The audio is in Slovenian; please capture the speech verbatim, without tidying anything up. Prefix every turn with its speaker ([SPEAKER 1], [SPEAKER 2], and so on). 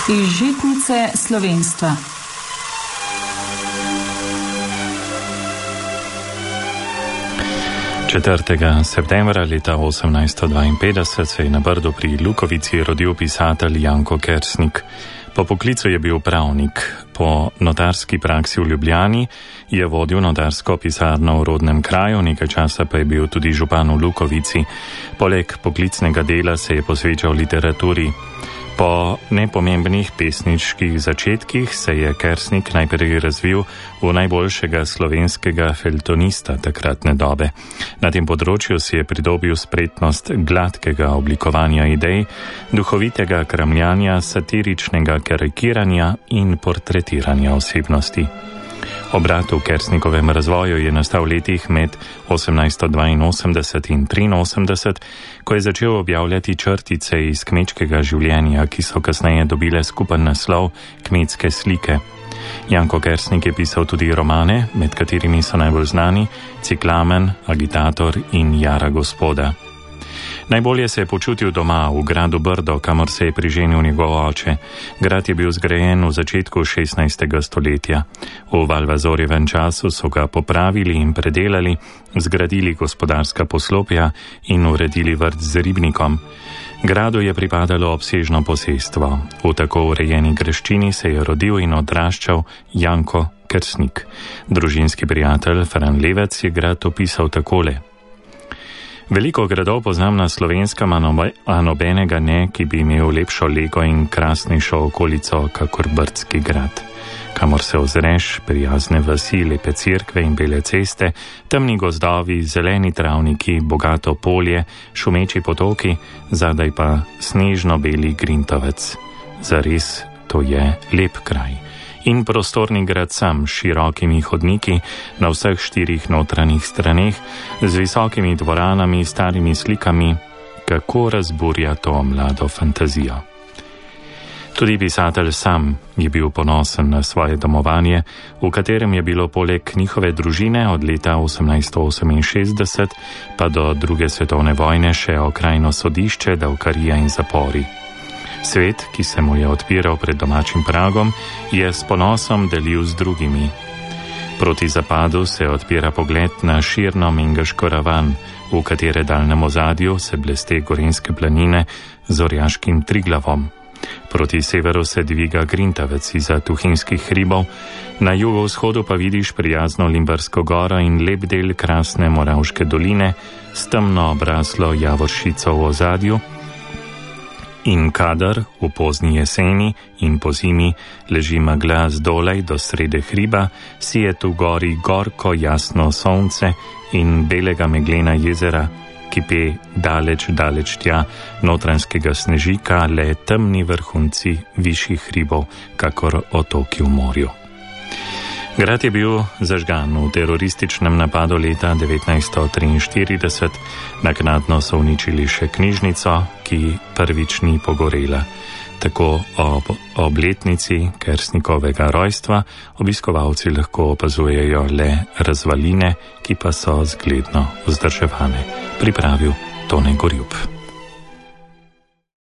[SPEAKER 1] Iz žitnice slovenstva.
[SPEAKER 2] četrtega septembra leta osemnajststo dvainpetdeset se je na Brdu pri Lukovici rodil pisatelj Janko Kersnik. Po poklicu je bil pravnik. Po notarski praksi v Ljubljani je vodil notarsko pisarno v rodnem kraju, nekaj časa pa je bil tudi župan v Lukovici. Poleg poklicnega dela se je posvečal literaturi. Po nepomembnih pesniških začetkih se je Kersnik najprej razvil v najboljšega slovenskega feltonista takratne dobe. Na tem področju si je pridobil spretnost gladkega oblikovanja idej, duhovitega kramljanja, satiričnega karikiranja in portretiranja osebnosti. Obrat v Kersnikovem razvoju je nastal v letih med osemnajststo dvainosemdeset in triinosemdeset, ko je začel objavljati črtice iz kmečkega življenja, ki so kasneje dobile skupen naslov Kmetske slike. Janko Kersnik je pisal tudi romane, med katerimi so najbolj znani Ciklamen, Agitator in Jara gospoda. Najbolje se je počutil doma v gradu Brdo, kamor se je priženil njegov oče. Grad je bil zgrajen v začetku šestnajstega stoletja. V Valvazorjevem času so ga popravili in predelali, zgradili gospodarska poslopja in uredili vrt z ribnikom. Gradu je pripadalo obsežno posestvo. V tako urejeni greščini se je rodil in odraščal Janko Kersnik. Družinski prijatelj Fran Levec je grad opisal takole. Veliko gradov poznam na Slovenskem, a nobenega ne, ki bi imel lepšo lego in krasnejšo okolico kakor Brdski grad. Kamor se ozreš, prijazne vasi, lepe cerkve in bele ceste, temni gozdovi, zeleni travniki, bogato polje, šumeči potoki, zadaj pa snežno-beli Grintovec. Zares, to je lep kraj. In prostorni grad sam, s širokimi hodniki na vseh štirih notranjih straneh, z visokimi dvoranami, starimi slikami, kako razburja to mlado fantazijo. Tudi pisatelj sam je bil ponosen na svoje domovanje, v katerem je bilo poleg njihove družine od leta osemnajststo oseminšestdeset pa do druge svetovne vojne še okrajno sodišče, davkarija in zapori. Svet, ki se mu je odpiral pred domačim pragom, je s ponosom delil z drugimi. Proti zapadu se odpira pogled na širno Mengeško ravan, v katere daljnem ozadju se bleste gorenske planine z orjaškim Triglavom. Proti severu se dviga Grintavec iza Tuhinjskih hribov, na jugovzhodu pa vidiš prijazno Limbarsko goro in lep del krasne Moravške doline s temno obraslo Javoršico v ozadju. In kadar v pozni jeseni in po zimi leži megla zdolej do srede hriba, si je tu gori gorko jasno sonce in belega meglena jezera, ki pe daleč, daleč tja notranjskega snežika, le temni vrhunci višjih hribov, kakor otoki v morju. Grad je bil zažgan v terorističnem napadu leta devetnajststo triinštirideset, naknadno so uničili še knjižnico, ki prvič ni pogorela. Tako ob obletnici Kersnikovega rojstva obiskovalci lahko opazujejo le razvaline, ki pa so zgledno vzdrževane. Pripravil Tone Gorjup.